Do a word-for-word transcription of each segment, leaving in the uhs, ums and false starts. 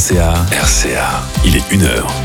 C A, R C A, il est une heure.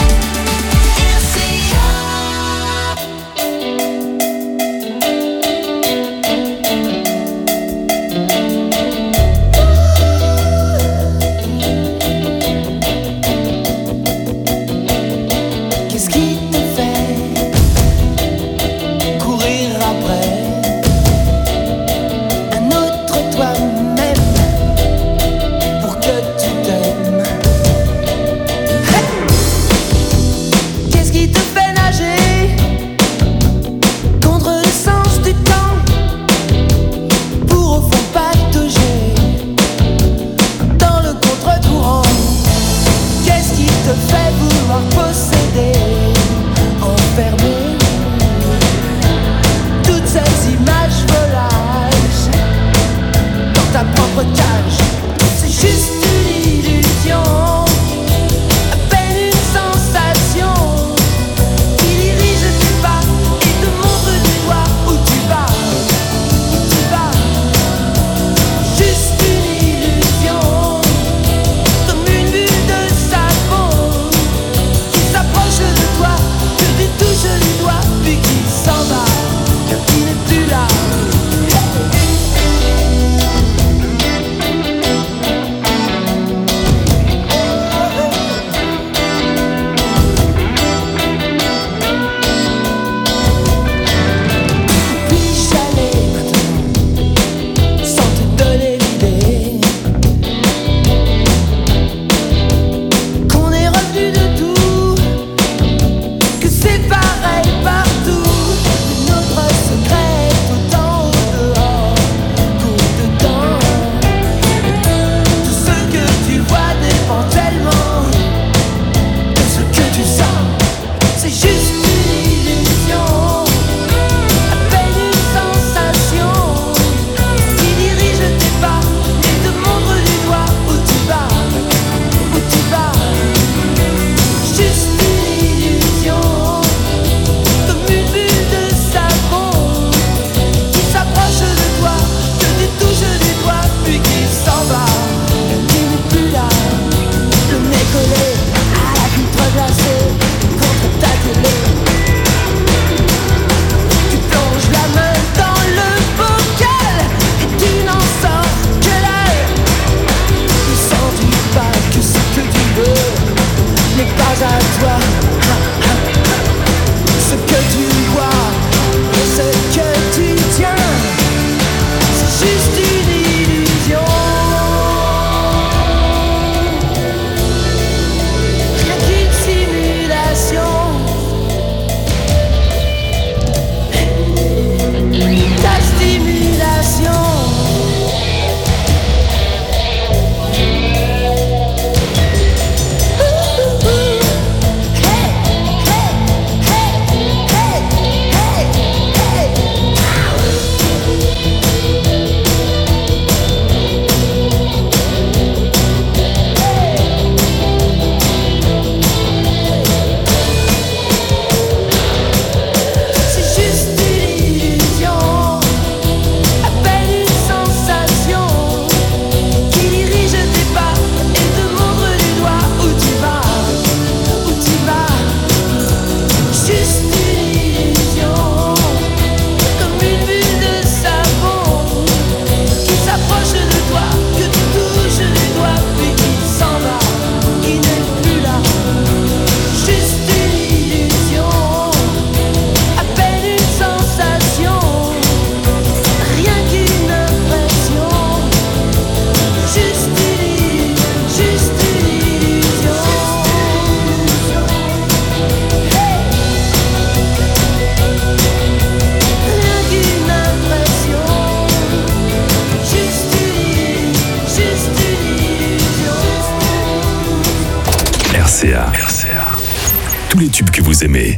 R C A. R C A. Tous les tubes que vous aimez.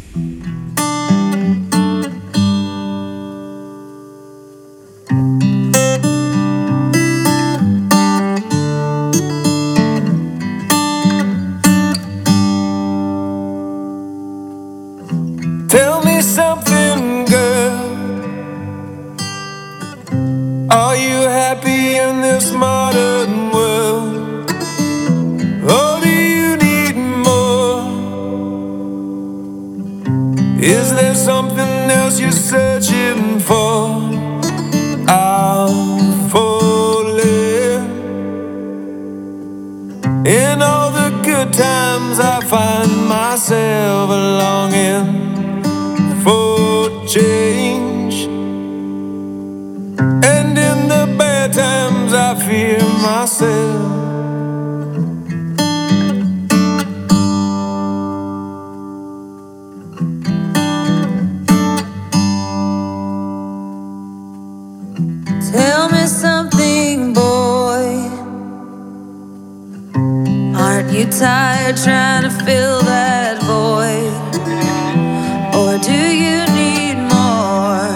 Tell me something, girl. Are you happy in this modern world? Or something else you're searching for, I'll falling. In all the good times I find myself longing for change, and in the bad times I fear myself. Tell me something, boy. Aren't you tired trying to fill that void? Or do you need more?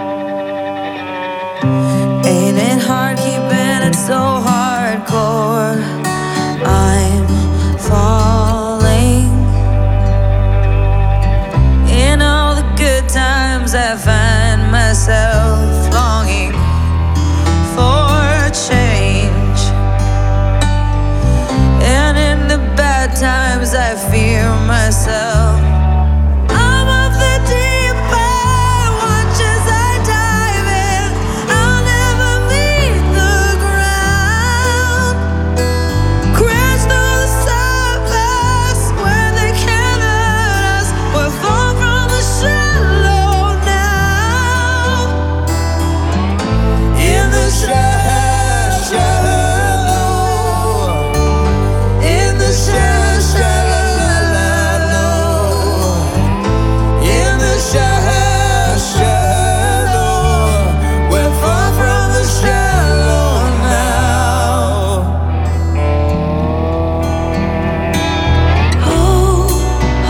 Ain't it hard keeping it so hardcore? I'm falling. In all the good times I find myself longing for change, and in the bad times I fear myself. I'm of the deep end, watch as I dive in. I'll never meet the ground. Crash through the surface where they can't hurt us. We're far from the shallow now. In the shallow, in the shallow, in the shallow, we're far from the shallow now. Oh, oh,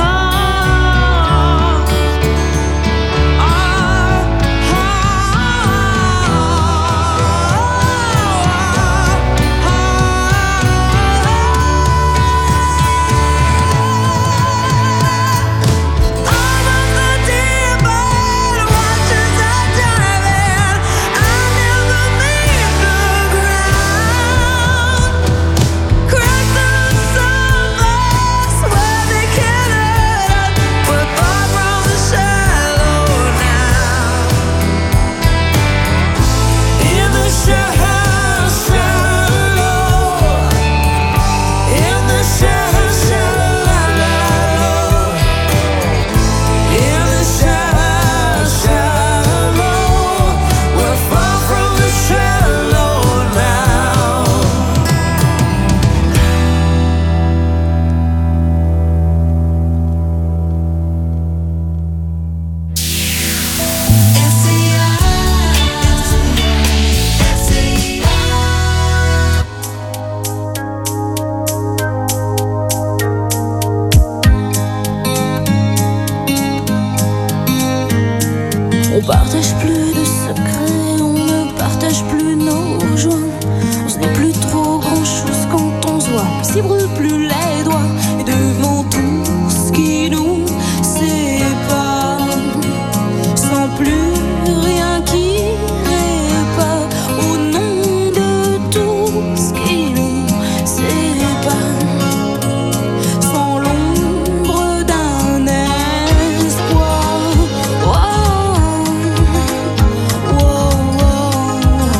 on partage plus de secrets, on ne partage plus nos joies. On se dit plus trop grand chose quand on se voit. On s'y brûle plus les doigts. Et devant tout ce qui nous sépare, sans plus rien qui répare, au nom de tout ce qui nous sépare, sans l'ombre d'un espoir. Wow, wow, wow.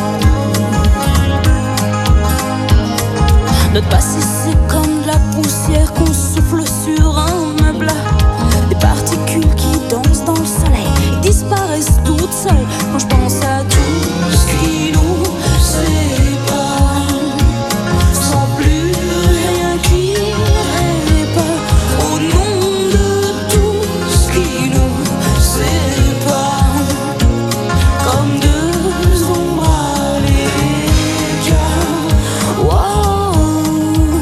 Notre passé c'est comme de la poussière qu'on souffle sur un meuble. Des particules qui dansent dans le soleil et disparaissent toutes seules. Quand je pense à tout ce qui nous sépare, sans plus rien qui répare, au nom de tout ce qui nous sépare, comme deux ombres à l'écart. Wow.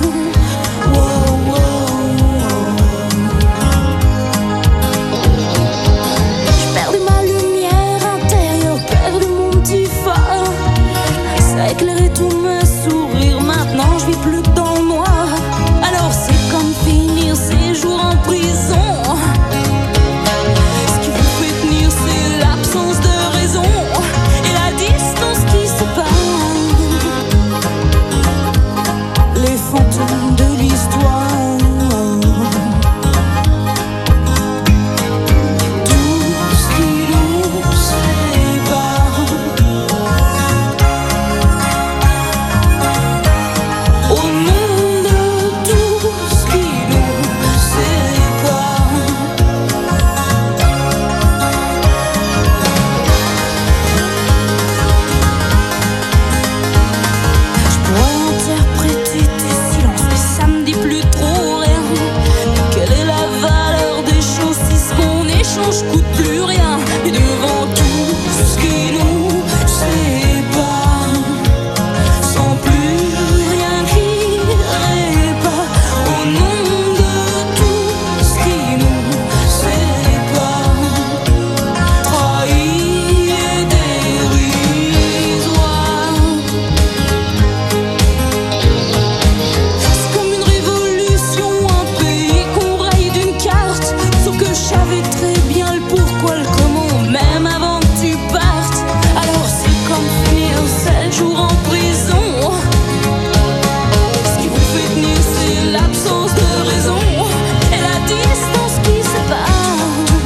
jours en prison. Ce qui vous fait tenir, c'est l'absence de raison et la distance qui sépare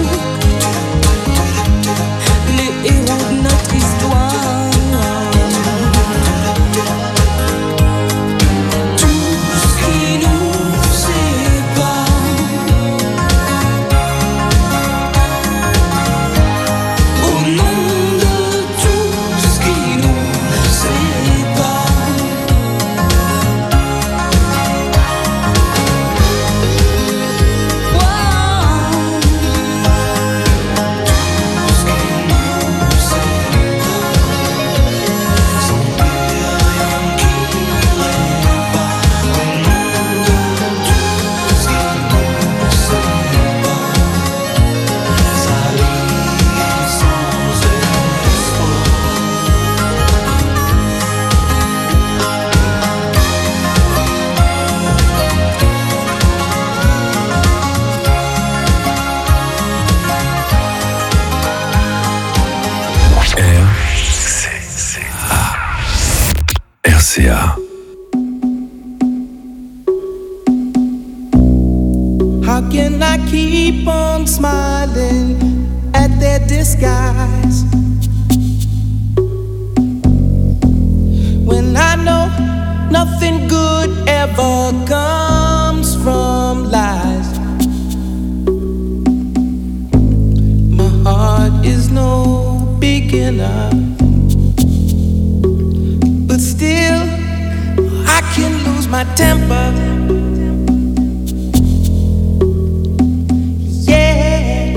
les héros de notre histoire. Tout ce qui nous sépare, au nom de tout ce qui nous sépare. R C A. How can I keep on smiling at their disguise when I know nothing good ever comes from lies? My heart is no beginner, but still I can lose my temper. Yeah.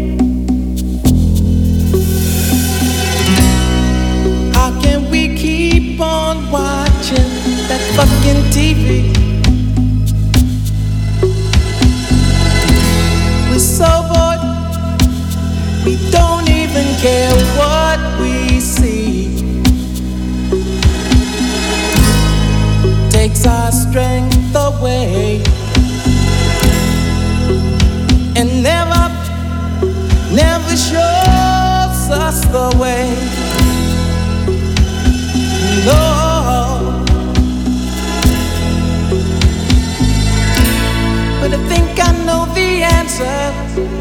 How can we keep on watching that fucking T V? We're so bored, we don't even care what we see. Takes our strength away and never, never shows us the way. No, but I think I know the answer.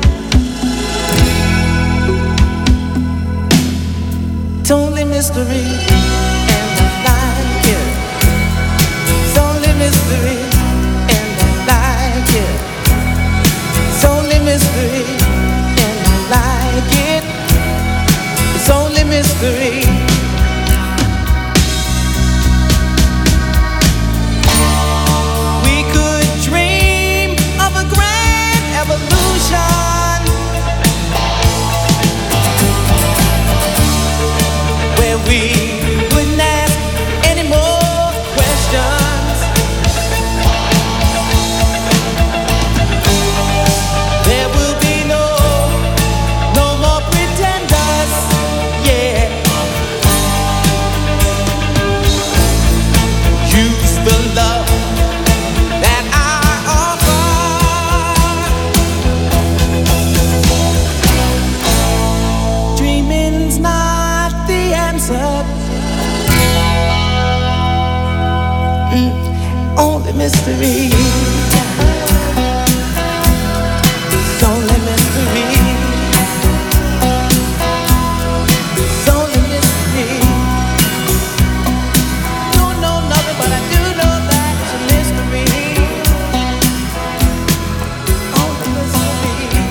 It's only mystery, and I like it. It's only mystery, and I like it. It's only mystery, and I like it. It's only mystery. We could dream of a grand evolution where we wouldn't ask any more questions. There will be no, no more pretenders, yeah. Use the love that I offer. Dreaming's not the answer. Mm, only mystery. It's only mystery. It's only mystery. Don't know nothing, but I do know that it's a mystery. Only mystery.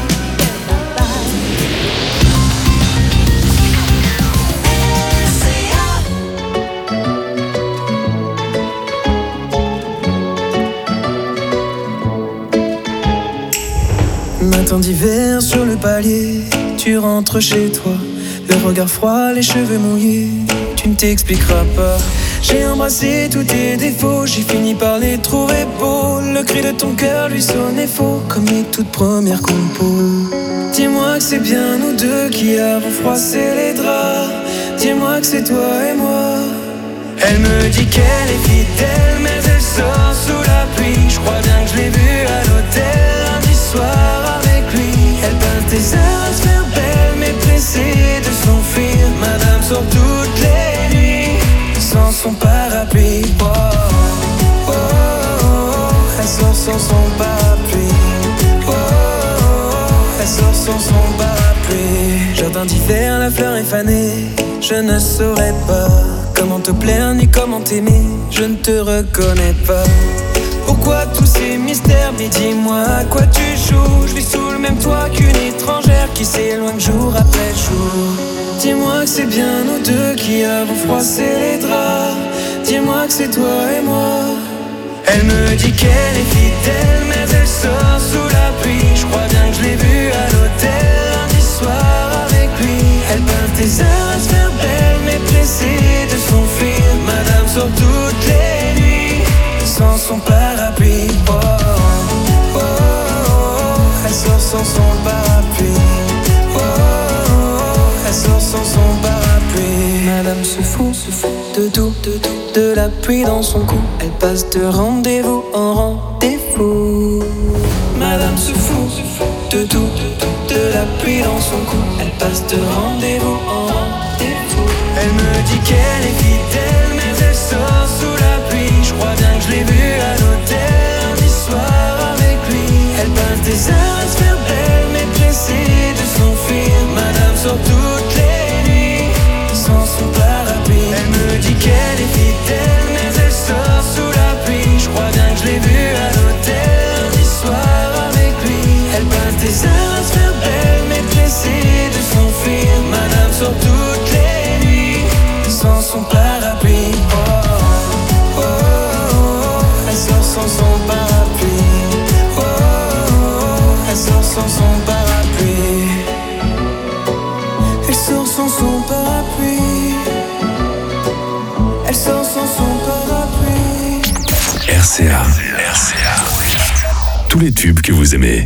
Matin d'hiver sur le palier, tu rentres chez toi, le regard froid, les cheveux mouillés, tu ne t'expliqueras pas. J'ai embrassé tous tes défauts, j'ai fini par les trouver beaux. Le cri de ton cœur lui sonnait faux, comme les toutes premières compos. Dis-moi que c'est bien nous deux qui avons froissé les draps. Dis-moi que c'est toi et moi. Elle me dit qu'elle est fidèle, mais elle sort sous la pluie. Je crois bien que je l'ai vue à l'hôtel lundi soir avec lui. Elle passe des heures à se faire belle, mais pressée de s'enfuir. Madame sort toutes les nuits sans son parapluie. Oh, oh, oh, elle sort sans son parapluie. Oh, elle sort sans son parapluie. Jardin d'hiver, la fleur est fanée. Je ne saurais pas comment te plaire ni comment t'aimer. Je ne te reconnais pas. Pourquoi tous ces mystères? Mais dis-moi à quoi tu joues. Je vis sous le même toit qu'une étrangère qui s'éloigne jour après jour. Dis-moi que c'est bien nous deux qui avons froissé les draps. Dis-moi que c'est toi et moi. Elle me dit qu'elle est fidèle, mais elle sort sous la pluie. Je crois bien que je l'ai vue à l'hôtel lundi soir avec lui. Elle peint tes heures à se faire belle, mais pressée de s'enfuir. Madame sort toutes les nuits sans son parapluie. Oh, oh, oh, oh, elle sort sans son parapluie. Oh, oh, oh, elle sort sans son parapluie. Madame se fout, se fout de tout, de tout, de la pluie dans son cou. Elle passe de rendez-vous en rendez-vous. Madame se fout, se fout de tout, de tout, de la pluie dans son cou. Elle passe de rendez-vous en rendez-vous. Elle me dit qu'elle est fidèle, mais elle sort sous la pluie. Je crois bien que je l'ai vue à l'hôtel lundi soir avec lui. Elle passe des heures à se faire belle, mais pressée de s'enfuir. Madame sort toutes les nuits sans son parapluie. Elle me dit qu'elle est fidèle, mais elle sort sous la pluie. Je crois bien que je l'ai vue à l'hôtel lundi soir avec lui. Elle passe des heures à se faire belle, mais pressée de s'enfuir. Madame sort toutes les nuits sans son parapluie. Oh, oh, oh, oh, elle sort sans son parapluie. Oh, oh, oh, elle sort sans son parapluie. Elle sort sans son parapluie. Elle sort sans son parapluie. R C A. R C A. Tous les tubes que vous aimez.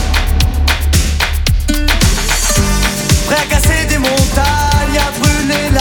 Prêt à casser des montagnes, à brûler la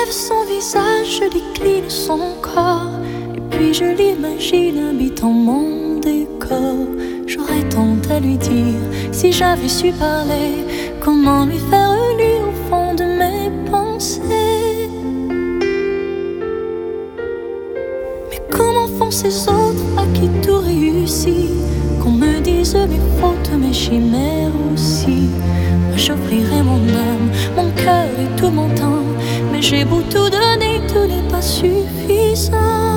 de son visage, je décline son corps. Et puis je l'imagine habitant mon décor. J'aurais tant à lui dire si j'avais su parler. Comment lui faire lire au fond de mes pensées. Mais comment font ces autres à qui tout réussit? Qu'on me dise mes fautes, mes chimères aussi. Moi j'offrirai mon âme, mon cœur et tout mon temps. Mais j'ai beau tout donner, tout n'est pas suffisant.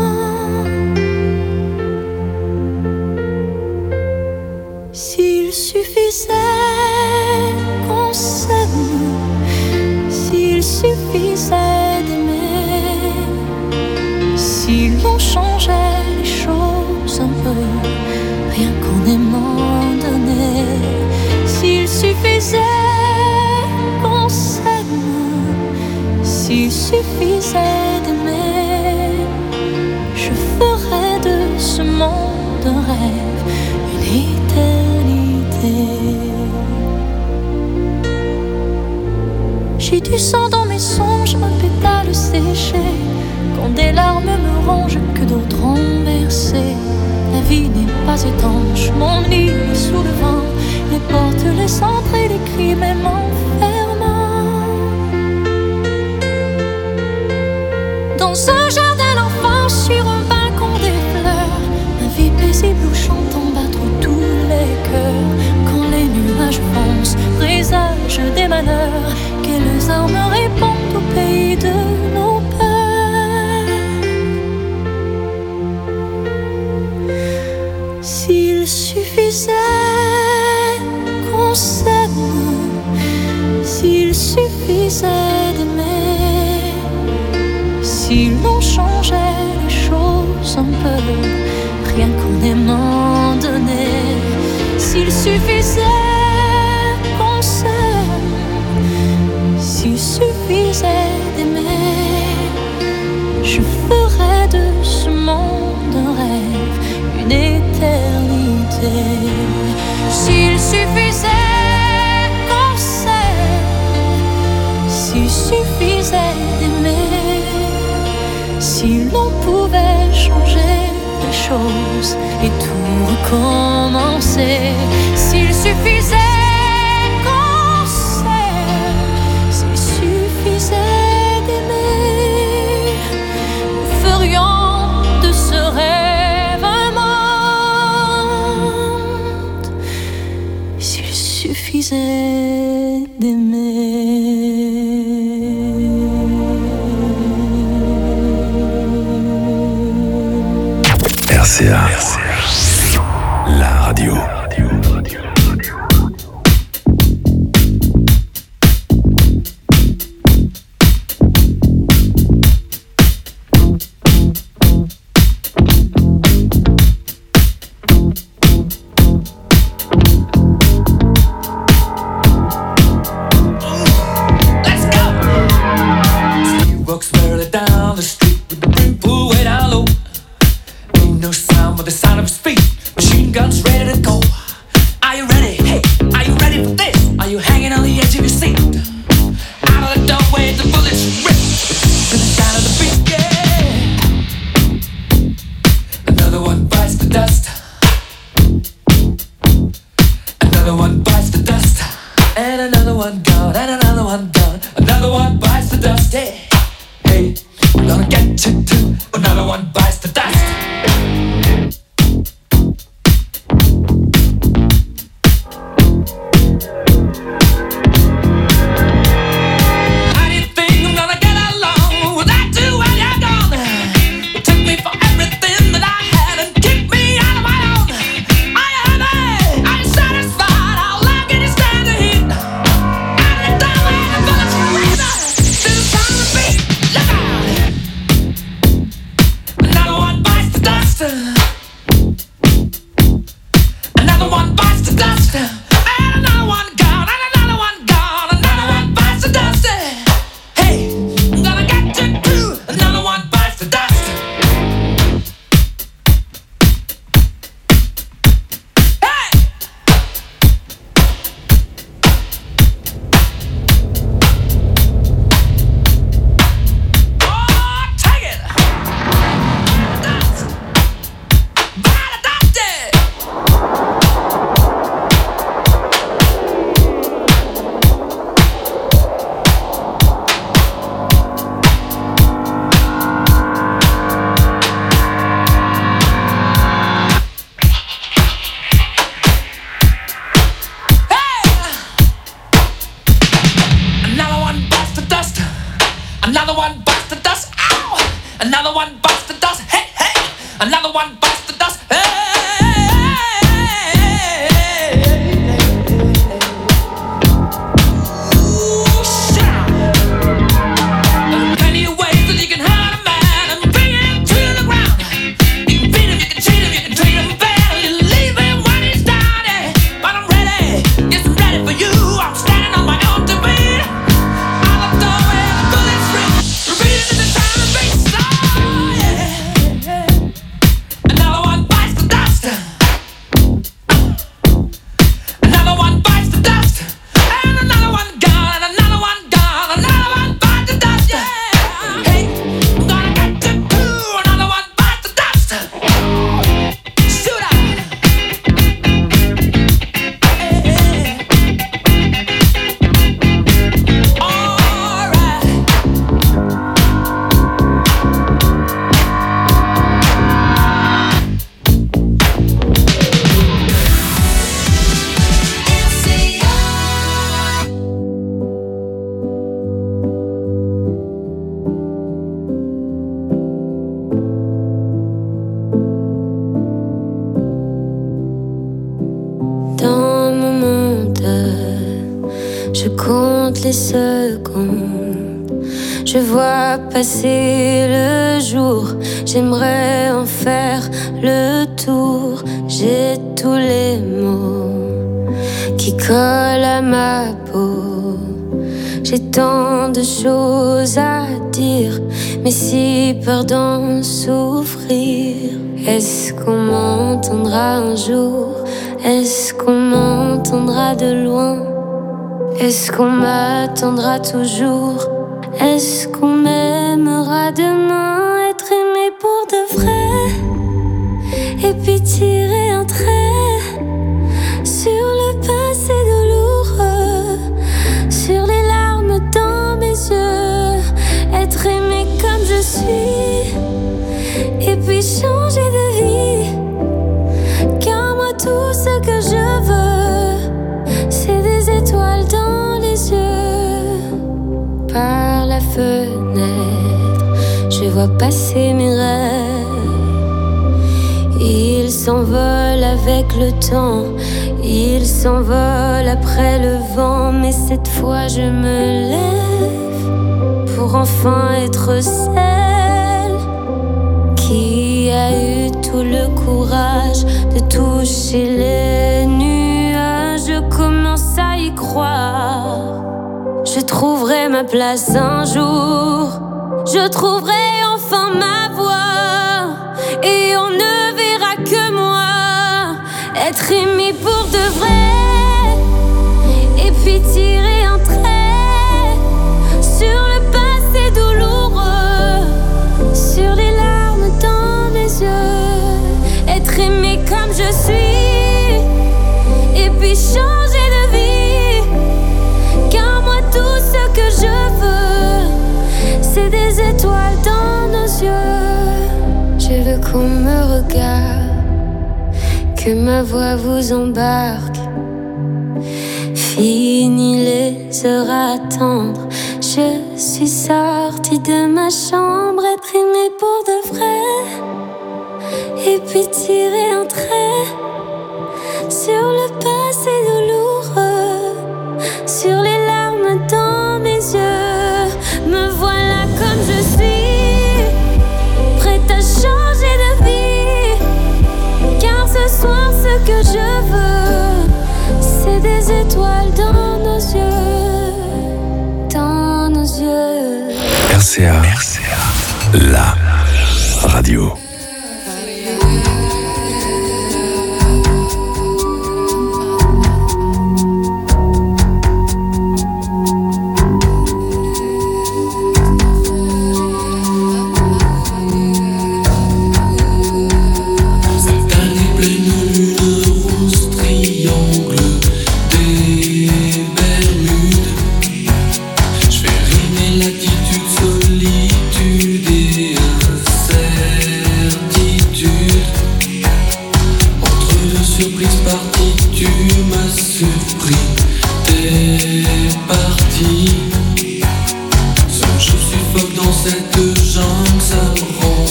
S'il suffisait qu'on s'aime, s'il suffisait d'aimer, si l'on changeait les choses un peu, rien qu'en aimant donner. S'il suffisait qu'on s'aime, s'il suffisait d'aimer, je ferais de ce monde un rêve, une éternité. J'ai du sang dans mes songes, un pétale séché. Quand des larmes me rongent, que d'autres ont versé. La vie n'est pas étanche, mon lit est sous le vent. Les portes, les centres et les cris, même enfermant. Dans un jardin d'enfants, sur un balcon des fleurs, ma vie paisible où j'entends battre tous les cœurs. Quand les nuages foncent, présagent des malheurs, quelles armes répondent au pays de nos peurs. S'il suffisait qu'on s'aime, s'il suffisait d'aimer, si l'on changeait les choses un peu, rien qu'en aimant donner. S'il suffisait qu'on s'aime, s'il suffisait d'aimer, je ferais de ce monde un rêve, une éternité. S'il suffisait qu'on s'aime, s'il suffisait d'aimer, si l'on pouvait changer les choses et tout recommencer. S'il suffisait qu'on s'aime, s'il suffisait d'aimer, nous ferions de ce rêve un monde. S'il suffisait d'aimer. R C A, la radio. Another one bites Another one bites the dust. Hey, hey. Another one bites the dust. Hey. Je vois passer le jour, j'aimerais en faire le tour. J'ai tous les mots qui collent à ma peau. J'ai tant de choses à dire, mais si peur d'en souffrir. Est-ce qu'on m'entendra un jour? Est-ce qu'on m'entendra de loin? Est-ce qu'on m'attendra toujours? Est-ce qu'on m'aimera demain? Être aimé pour de vrai, et puis tirer un trait sur le passé douloureux, sur les larmes dans mes yeux. Être aimé comme je suis, et puis changer de vie. Car moi tout ce que je veux, c'est des étoiles dans les yeux. Par la fenêtre, je vois passer mes rêves. Ils s'envolent avec le temps, ils s'envolent après le vent. Mais cette fois je me lève pour enfin être celle qui a eu tout le courage de toucher les nuages. Je commence à y croire. Je trouverai ma place un jour. Je trouverai enfin ma voix. Et on ne verra que moi. Être aimé pour de vrai. Et puis tirer un trait sur le passé douloureux, sur les larmes dans mes yeux. Être aimé comme je suis, et puis changer de vie. Car moi tout ce que je veux, c'est des étoiles dans nos yeux. Je veux qu'on me regarde, que ma voix vous embarque. Fini les heures à attendre, je suis sortie de ma chambre. Être aimée pour de vrai, et puis tirer un trait sur le passé douloureux, sur les larmes dans mes yeux. Me voilà comme je suis, prête à changer de vie. Car ce soir ce que je veux, c'est des étoiles dans nos yeux, dans nos yeux. R C A, R C A, la radio. Seul je suffoque dans cette jungle, ça me rend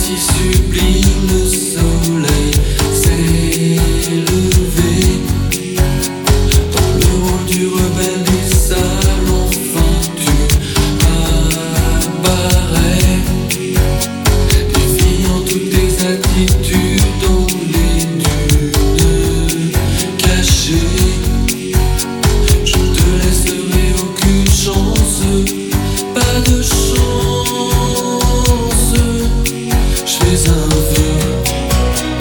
si sublime, le soleil s'est levé. Dans le rôle du rebelle des sables, enfin tu apparais, défiant toute exactitude dans les dunes cachées. Je te laisserai aucune chance, pas de chance. Je fais un vœu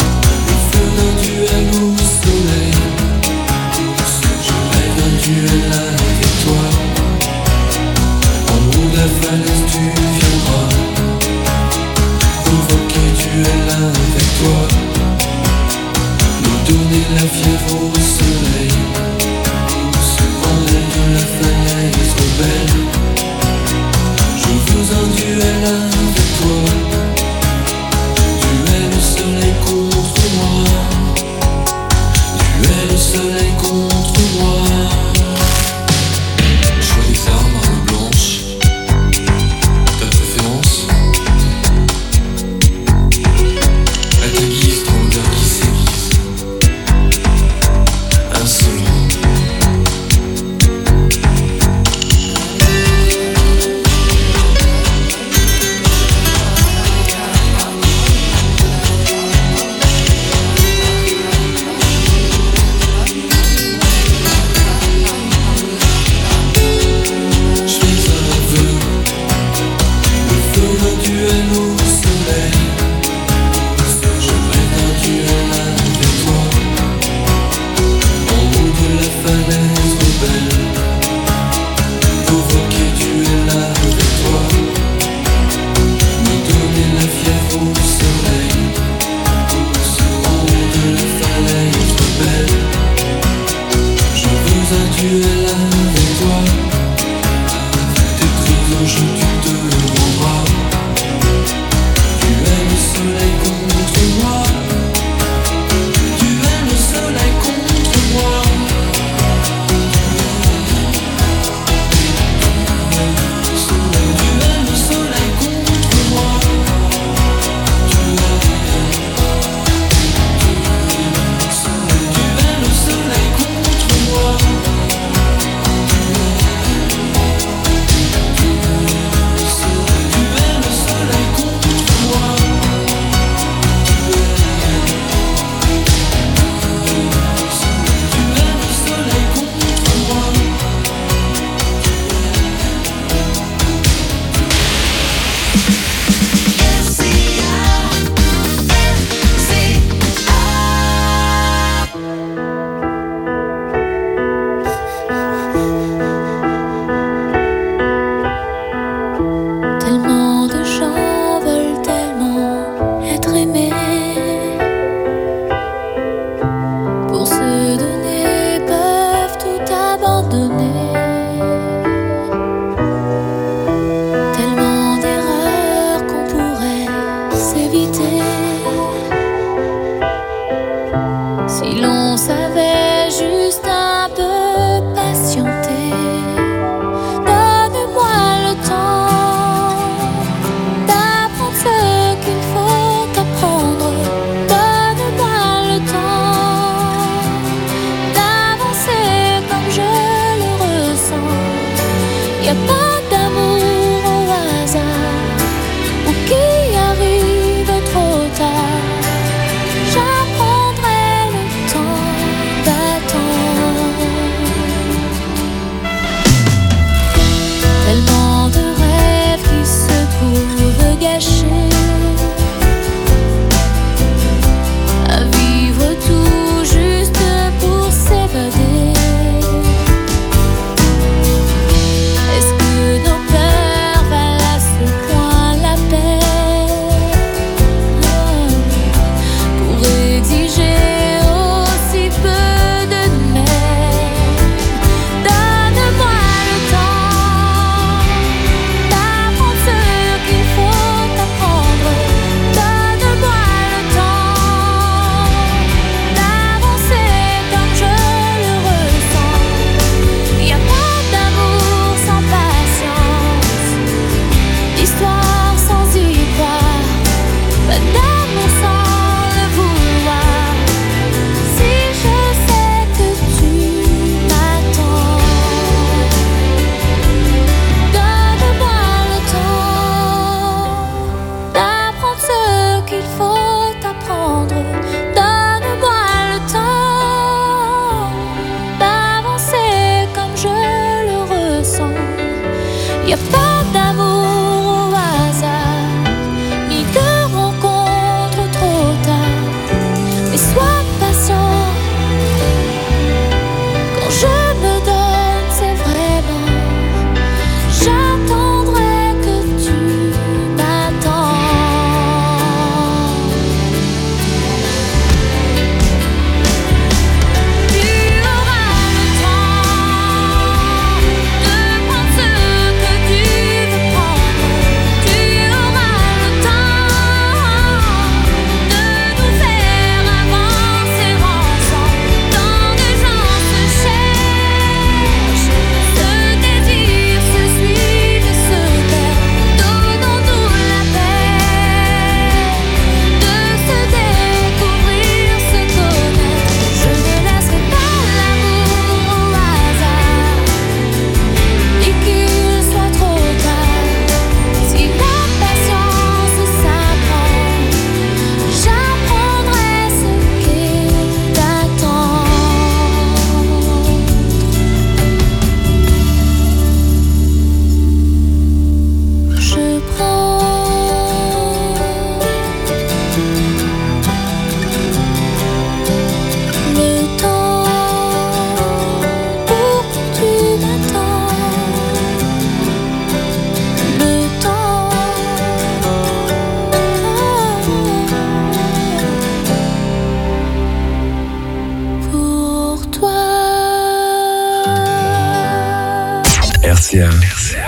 C A.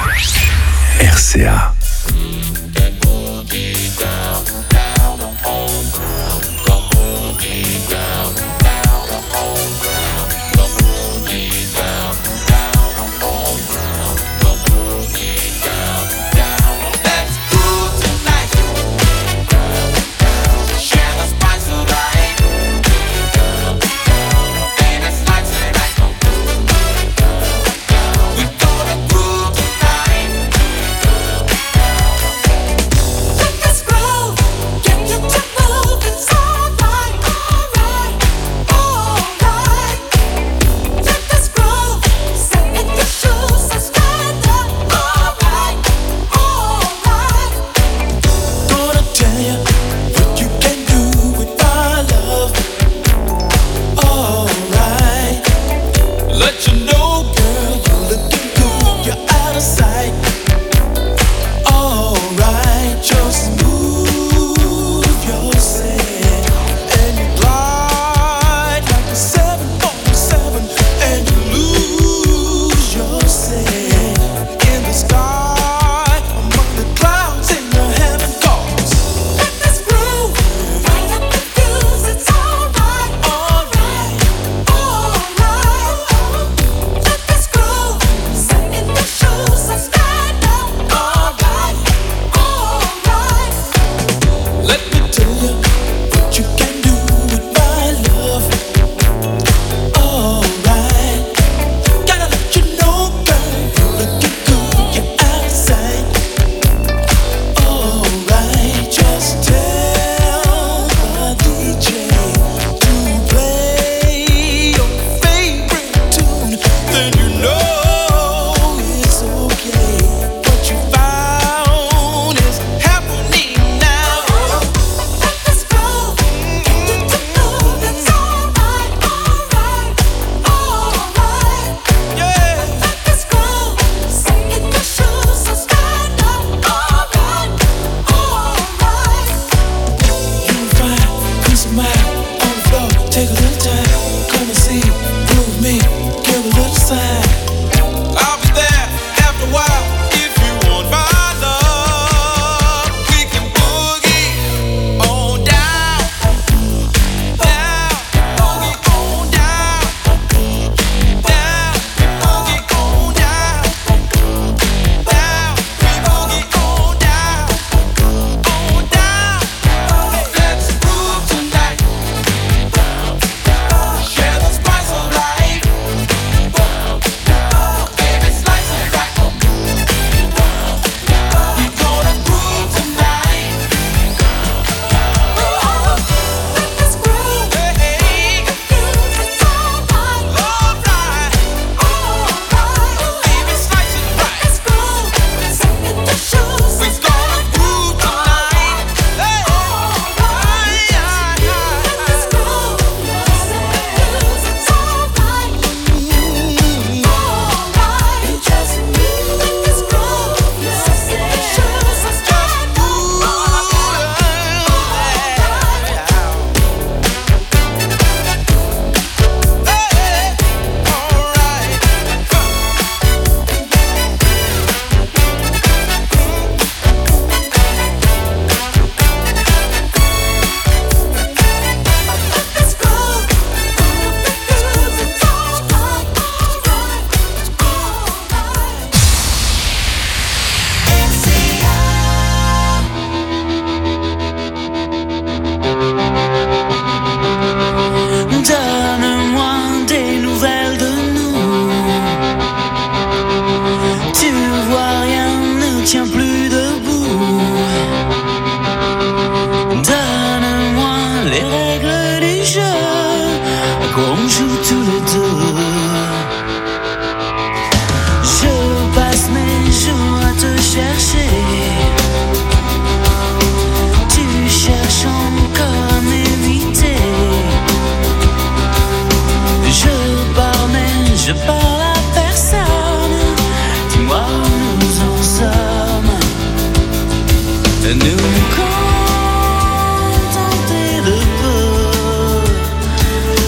R C A.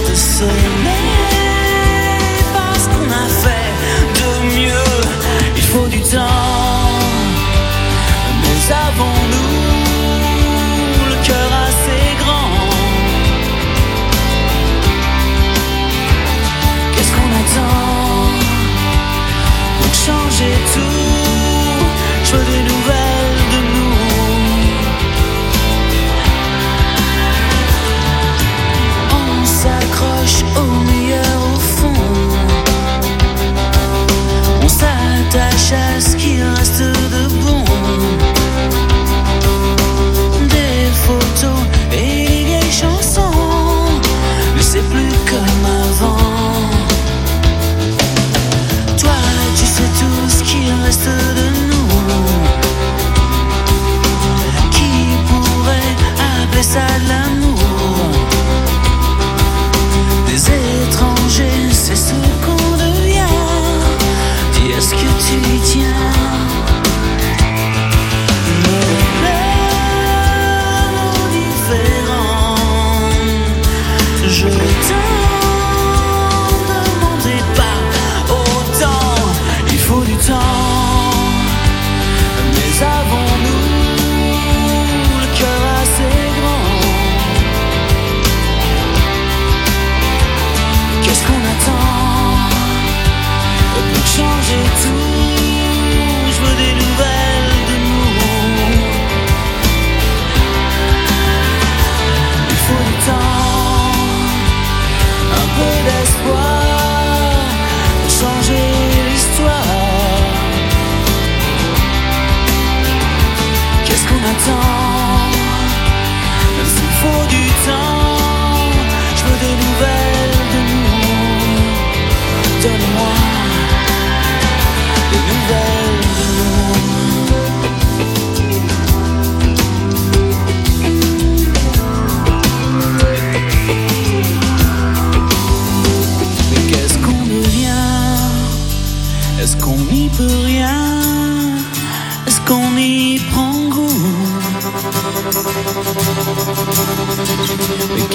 Il faut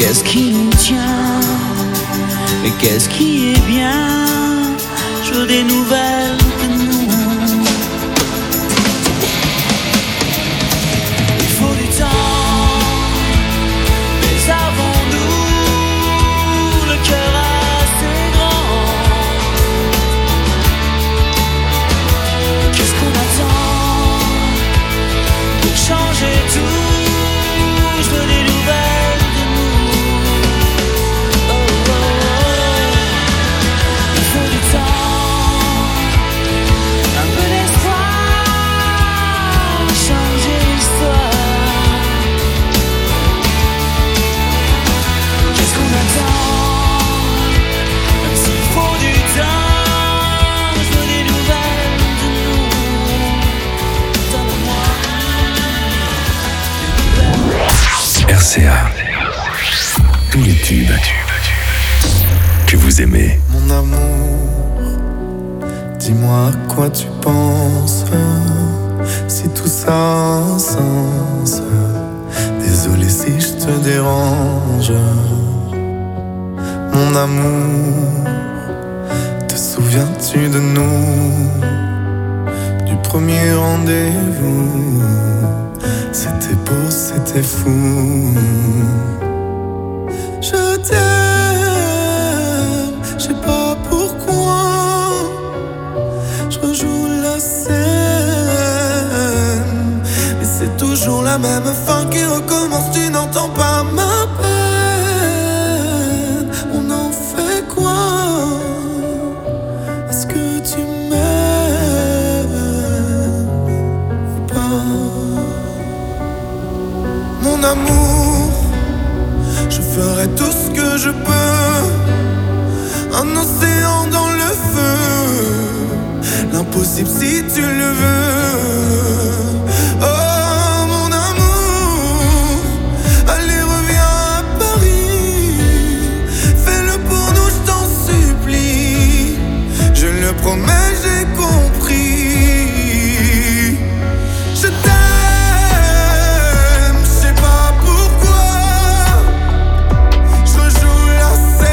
qu'est-ce qui nous tient? Mais qu'est-ce qui est bien? Je veux des nouvelles de nous. Il faut du temps, mais avons-nous le cœur assez grand? Qu'est-ce qu'on attend pour changer tout? Je veux des nouvelles de nous. Oh, oh, oh. Il faut du temps, un peu d'espoir, changer l'histoire. Qu'est-ce qu'on attend? Même s'il faut du temps, je veux des nouvelles de nous. Donne-moi R C A. Tous les tubes que vous aimez. Mon amour, dis-moi à quoi tu penses. Si tout ça a un sens. Désolé si je te dérange. Mon amour, te souviens-tu de nous? Du premier rendez-vous. C'était beau, c'était fou. Je t'aime, je sais pas pourquoi. Je rejoue la scène, mais c'est toujours la même fin qui recommence. Tu n'entends pas ma peine. On en fait quoi? Est-ce que tu m'aimes ou pas? Mon amour, je ferai tout ce que je peux. Un océan dans le feu, l'impossible si tu le veux. Oh mon amour, allez reviens à Paris. Fais-le pour nous, je t'en supplie. Je le promets, j'ai compris. Je t'aime, je sais pas pourquoi. Je rejoue la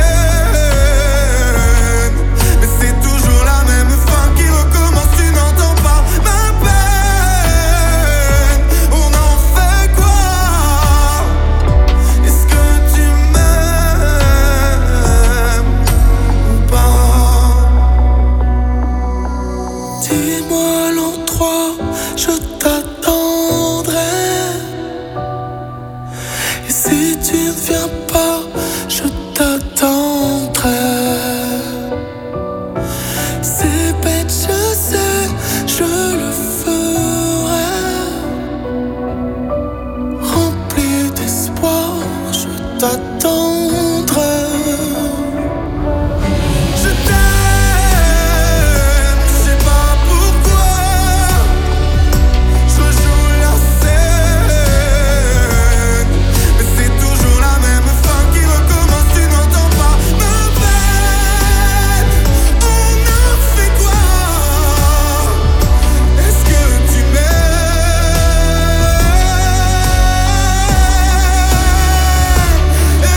scène, mais c'est toujours la même fin qui recommence. Tu n'entends pas ma peine. On en fait quoi? Est-ce que tu m'aimes ou pas? Dis-moi l'endroit, je t'attendrai. Et si tu ne viens pas, je t'attendrai. C'est bête, je sais, je le ferai. Rempli d'espoir, je t'attendrai. Je t'aime, je sais pas pourquoi. Je rejoue la scène, mais c'est toujours la même fin qui recommence. Tu n'entends pas ma peine. On en fait quoi? Est-ce que tu m'aimes? Est-ce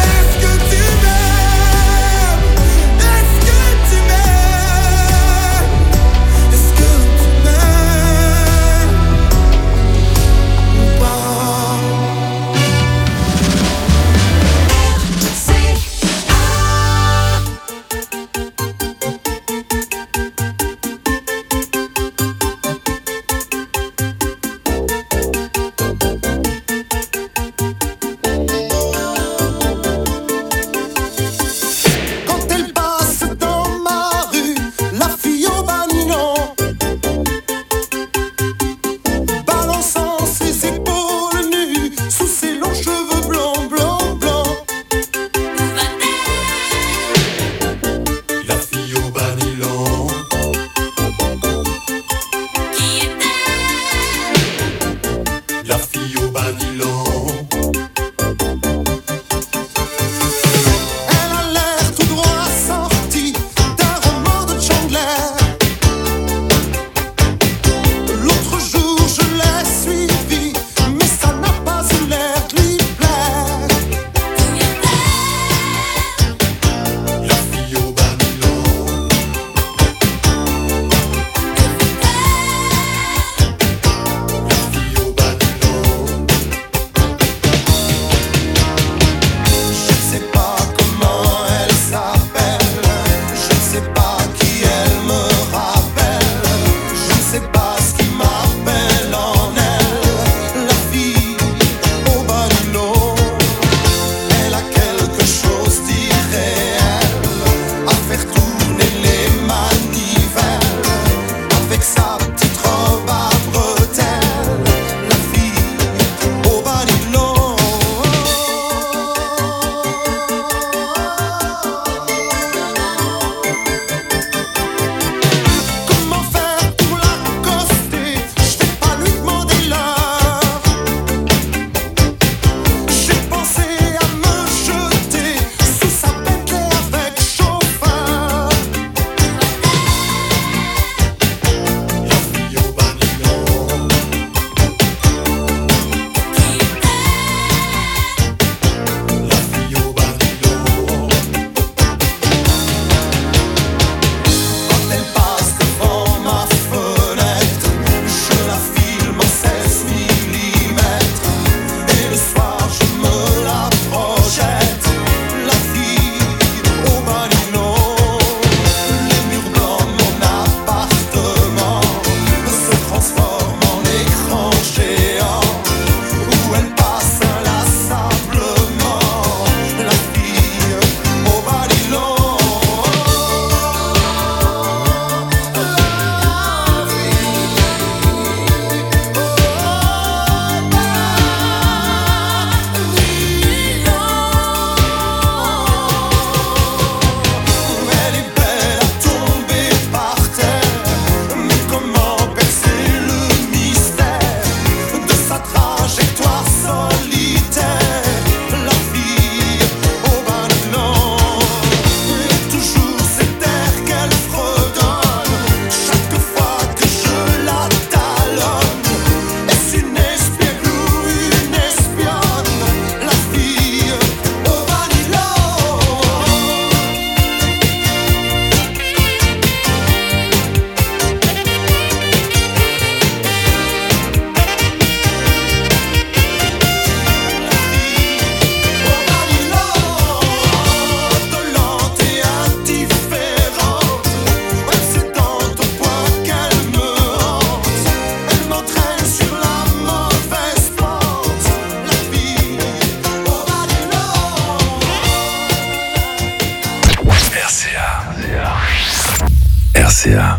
C A.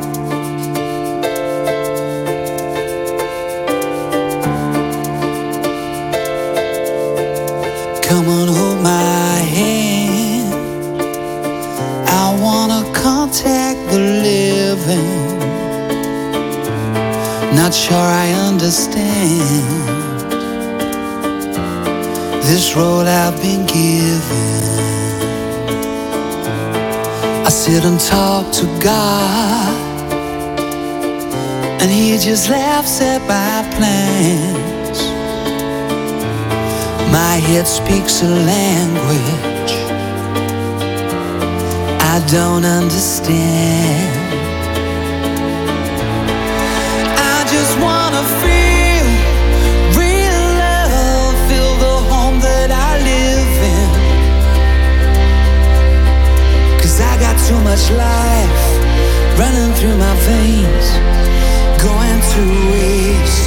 Come on, hold my hand. I wanna contact the living. Not sure I understand this role I've been given. I sit and talk to God, and He just laughs at my plans. My head speaks a language I don't understand. I just wanna feel real love, feel the home that I live in. 'Cause I got too much life running through my veins, going to waste.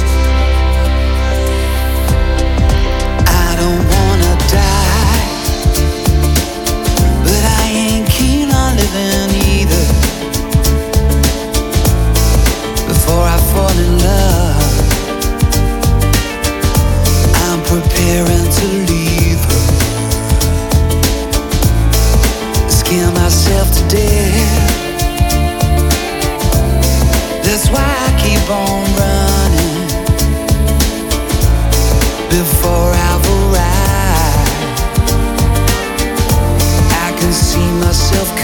I don't wanna die, but I ain't keen on living either. Before I fall in love, I'm preparing to leave her. Scare myself to death. That's why I keep on running before I've arrived. I can see myself